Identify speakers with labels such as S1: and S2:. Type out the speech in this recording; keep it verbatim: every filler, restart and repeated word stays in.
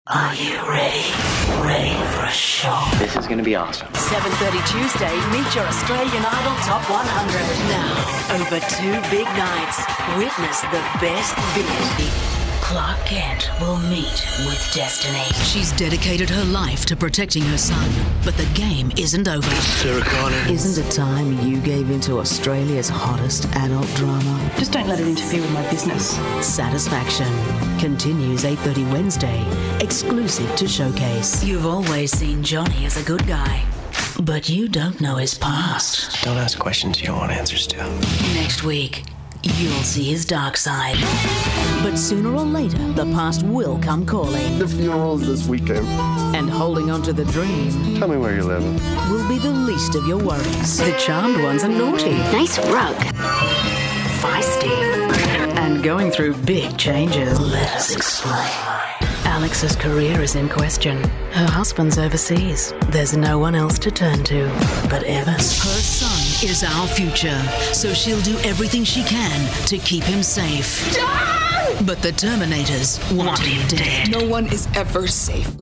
S1: Are you ready? Ready for a show?
S2: This is going to be awesome.
S1: seven thirty Tuesday, meet your Australian Idol Top one hundred. Now, over two big nights, witness the best bit. Clark Kent will meet with Destiny.
S3: She's dedicated her life to protecting her son, but the game isn't over.
S2: Sarah Connor.
S4: Isn't it time you gave into Australia's hottest adult drama?
S5: Just don't let it interfere with my business.
S4: Satisfaction continues eight thirty Wednesday, exclusive to Showcase.
S1: You've always seen Johnny as a good guy, but you don't know his past.
S2: Don't ask questions you don't want answers to.
S1: Next week, you'll see his dark side.
S4: But sooner or later, the past will come calling.
S6: The funeral's this weekend.
S4: And holding on to the dream
S6: Tell me where you're living.
S4: will be the least of your worries.
S1: The charmed ones are naughty,
S7: Nice rug.
S1: feisty, and going through big changes. Let us explain. Alex's career is in question. Her husband's overseas. There's no one else to turn to but Evans.
S3: Her son is our future, so she'll do everything she can to keep him safe. But the Terminators want him dead.
S8: No one is ever safe.